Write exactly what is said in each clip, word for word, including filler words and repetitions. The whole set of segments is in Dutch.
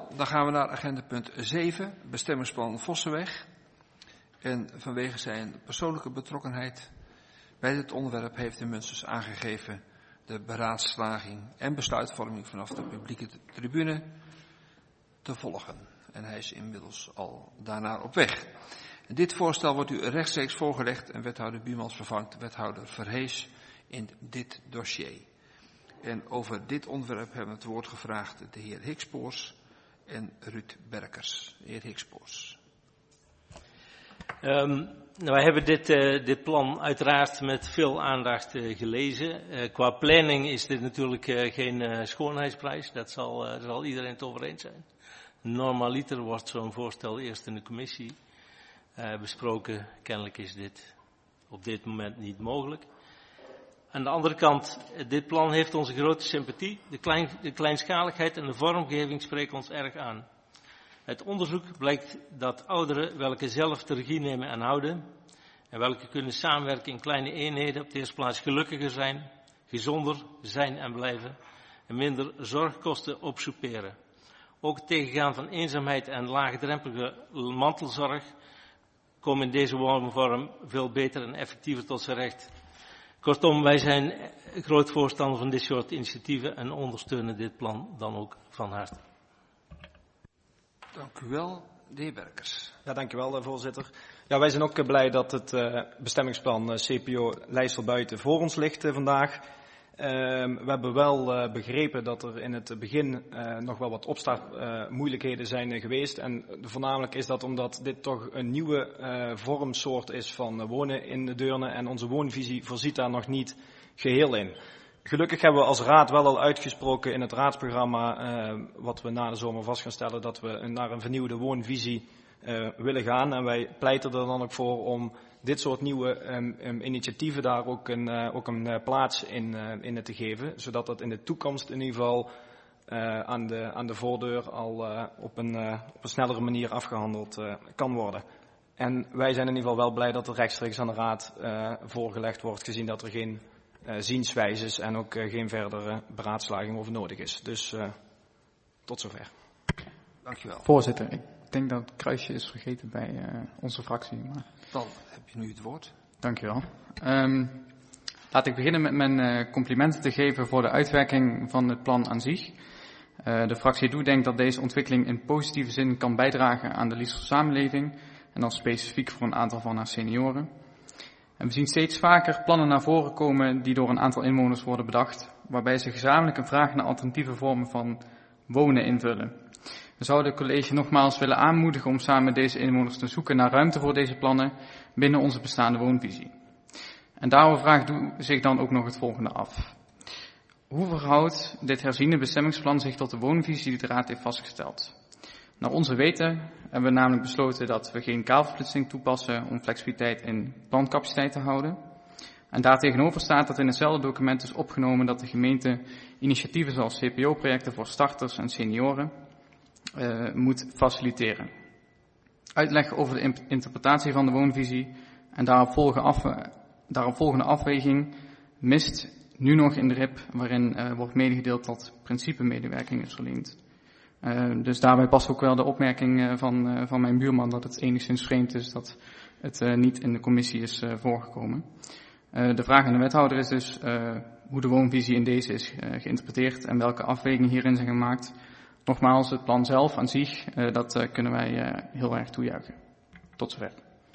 Dan gaan we naar agenda punt zeven, bestemmingsplan Vossenweg. En vanwege zijn persoonlijke betrokkenheid bij dit onderwerp heeft de Munsters aangegeven de beraadslaging en besluitvorming vanaf de publieke tribune te volgen. En hij is inmiddels al daarna op weg. En dit voorstel wordt u rechtstreeks voorgelegd en wethouder Biemans vervangt wethouder Verhees in dit dossier. En over dit onderwerp hebben we het woord gevraagd de heer Hikspoors en Ruud Berkers. De heer Hikspoors. Um, nou, wij hebben dit, uh, dit plan uiteraard met veel aandacht uh, gelezen. Uh, qua planning is dit natuurlijk uh, geen uh, schoonheidsprijs. Dat zal, uh, daar zal iedereen het over eens zijn. Normaliter wordt zo'n voorstel eerst in de commissie uh, besproken. Kennelijk is dit op dit moment niet mogelijk. Aan de andere kant, dit plan heeft onze grote sympathie. De, klein, de kleinschaligheid en de vormgeving spreken ons erg aan. Uit onderzoek blijkt dat ouderen welke zelf de regie nemen en houden en welke kunnen samenwerken in kleine eenheden op de eerste plaats gelukkiger zijn, gezonder zijn en blijven en minder zorgkosten opsoeperen. Ook het tegengaan van eenzaamheid en laagdrempelige mantelzorg komen in deze woonvorm veel beter en effectiever tot zijn recht. Kortom, wij zijn groot voorstander van dit soort initiatieven en ondersteunen dit plan dan ook van harte. Dank u wel, de heer Berkers. Ja, dank u wel, voorzitter. Ja, wij zijn ook blij dat het uh, bestemmingsplan uh, C P O Lijsselbuiten voor ons ligt uh, vandaag. Uh, we hebben wel uh, begrepen dat er in het begin uh, nog wel wat opstartmoeilijkheden uh, zijn uh, geweest. En voornamelijk is dat omdat dit toch een nieuwe uh, vormsoort is van uh, wonen in de Deurne. En onze woonvisie voorziet daar nog niet geheel in. Gelukkig hebben we als raad wel al uitgesproken in het raadsprogramma, uh, wat we na de zomer vast gaan stellen, dat we naar een vernieuwde woonvisie uh, willen gaan. En wij pleiten er dan ook voor om dit soort nieuwe um, um, initiatieven daar ook een, uh, ook een uh, plaats in, uh, in te geven. Zodat dat in de toekomst in ieder geval uh, aan, de, aan de voordeur al uh, op, een, uh, op een snellere manier afgehandeld uh, kan worden. En wij zijn in ieder geval wel blij dat er rechtstreeks aan de raad uh, voorgelegd wordt, gezien dat er geen Uh, zienswijzes en ook uh, geen verdere beraadslaging over nodig is. Dus uh, tot zover. Dankjewel. Voorzitter, ik denk dat het kruisje is vergeten bij uh, onze fractie. Maar... Dan heb je nu het woord. Dankjewel. Um, laat ik beginnen met mijn uh, complimenten te geven voor de uitwerking van het plan aan zich. Uh, de fractie D O E denkt dat deze ontwikkeling in positieve zin kan bijdragen aan de Lieselse samenleving en dan specifiek voor een aantal van haar senioren. En we zien steeds vaker plannen naar voren komen die door een aantal inwoners worden bedacht, waarbij ze gezamenlijk een vraag naar alternatieve vormen van wonen invullen. We zouden het college nogmaals willen aanmoedigen om samen met deze inwoners te zoeken naar ruimte voor deze plannen binnen onze bestaande woonvisie. En daarover vraagt u zich dan ook nog het volgende af. Hoe verhoudt dit herziene bestemmingsplan zich tot de woonvisie die de Raad heeft vastgesteld? Naar onze weten hebben we namelijk besloten dat we geen kaalverplitsing toepassen om flexibiliteit in plancapaciteit te houden. En daartegenover staat dat in hetzelfde document is opgenomen dat de gemeente initiatieven zoals C P O-projecten voor starters en senioren uh, moet faciliteren. Uitleg over de imp- interpretatie van de woonvisie en daarop volgende, af, daarop volgende afweging mist nu nog in de R I P waarin uh, wordt medegedeeld dat principe-medewerking is verleend. Uh, dus daarbij past ook wel de opmerking uh, van, uh, van mijn buurman dat het enigszins vreemd is dat het uh, niet in de commissie is uh, voorgekomen. Uh, de vraag aan de wethouder is dus uh, hoe de woonvisie in deze is uh, geïnterpreteerd en welke afwegingen hierin zijn gemaakt. Nogmaals, het plan zelf aan zich, uh, dat uh, kunnen wij uh, heel erg toejuichen. Tot zover.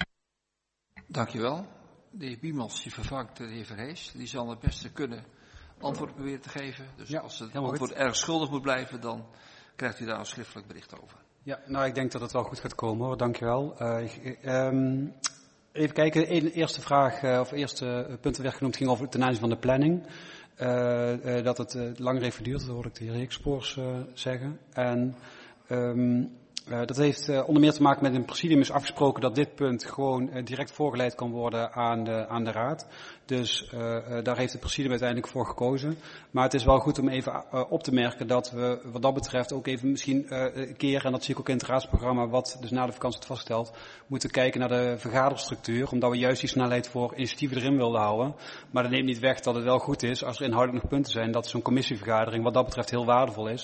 Dankjewel. De heer Biemans, die vervangt de heer Verhees. Die zal het beste kunnen antwoord proberen te geven. Dus ja, als het antwoord goed. erg schuldig moet blijven, dan krijgt u daar een schriftelijk bericht over. Ja, nou ik denk dat het wel goed gaat komen hoor, dankjewel. Uh, um, even kijken, de eerste vraag, uh, of eerste punt werd genoemd, ging over ten aanzien van de planning. Uh, uh, dat het uh, langer heeft geduurd, dat hoorde ik de heer Hikspoors uh, zeggen. En um, uh, dat heeft uh, onder meer te maken met een presidium is afgesproken dat dit punt gewoon uh, direct voorgeleid kan worden aan de, aan de raad. Dus uh, uh, daar heeft het presidium uiteindelijk voor gekozen. Maar het is wel goed om even uh, op te merken dat we wat dat betreft ook even misschien uh, een keer, en dat zie ik ook in het raadsprogramma wat dus na de vakantie wordt vastgesteld, moeten kijken naar de vergaderstructuur. Omdat we juist die snelheid voor initiatieven erin wilden houden. Maar dat neemt niet weg dat het wel goed is als er inhoudelijk nog punten zijn dat zo'n commissievergadering wat dat betreft heel waardevol is.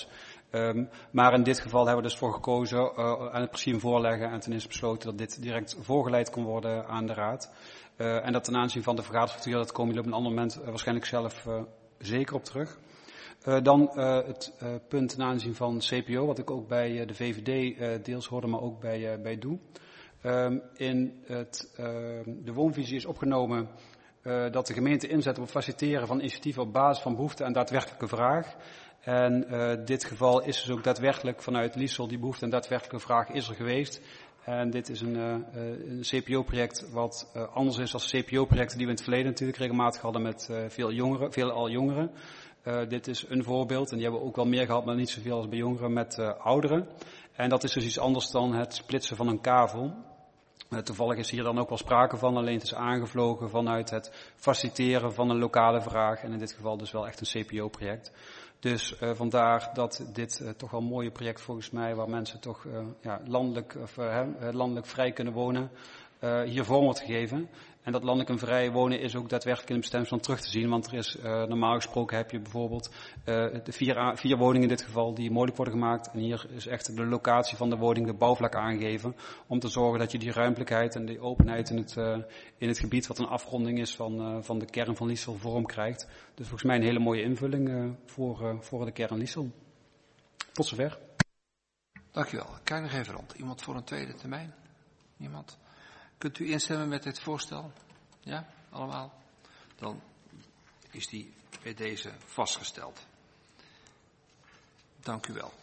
Um, maar in dit geval hebben we dus voor gekozen uh, aan het presidium voorleggen en toen is besloten dat dit direct voorgeleid kon worden aan de raad. Uh, en dat ten aanzien van de vergaderstructuur, dat komen jullie op een ander moment uh, waarschijnlijk zelf uh, zeker op terug. Uh, dan uh, het uh, punt ten aanzien van C P O, wat ik ook bij uh, de V V D uh, deels hoorde, maar ook bij, uh, bij D O E. Um, in het, uh, de woonvisie is opgenomen uh, dat de gemeente inzet op het faciliteren van initiatieven op basis van behoefte en daadwerkelijke vraag. En uh, dit geval is dus ook daadwerkelijk vanuit Liesel, die behoefte en daadwerkelijke vraag is er geweest. En dit is een, uh, een C P O-project wat uh, anders is dan C P O-projecten die we in het verleden natuurlijk regelmatig hadden met uh, veel jongeren, veelal jongeren. Uh, dit is een voorbeeld en die hebben we ook wel meer gehad, maar niet zoveel als bij jongeren met uh, ouderen. En dat is dus iets anders dan het splitsen van een kavel. Uh, toevallig is hier dan ook wel sprake van, alleen het is aangevlogen vanuit het faciliteren van een lokale vraag. En in dit geval dus wel echt een C P O-project. Dus uh, vandaar dat dit uh, toch wel een mooie project volgens mij, waar mensen toch uh, ja, landelijk, of, uh, landelijk vrij kunnen wonen, uh, hier vorm wordt gegeven. En dat landelijk en vrij wonen is ook daadwerkelijk in de bestemmingsplan terug te zien. Want er is, uh, normaal gesproken heb je bijvoorbeeld uh, de vier, vier woningen in dit geval die mogelijk worden gemaakt. En hier is echt de locatie van de woning, de bouwvlak aangegeven. Om te zorgen dat je die ruimtelijkheid en die openheid in het, uh, in het gebied, wat een afronding is van, uh, van de kern van Liesel, vorm krijgt. Dus volgens mij een hele mooie invulling uh, voor, uh, voor de kern Liesel. Tot zover. Dankjewel. Kijk nog even rond. Iemand voor een tweede termijn? Niemand? Kunt u instemmen met dit voorstel? Ja, allemaal? Dan is die bij deze vastgesteld. Dank u wel.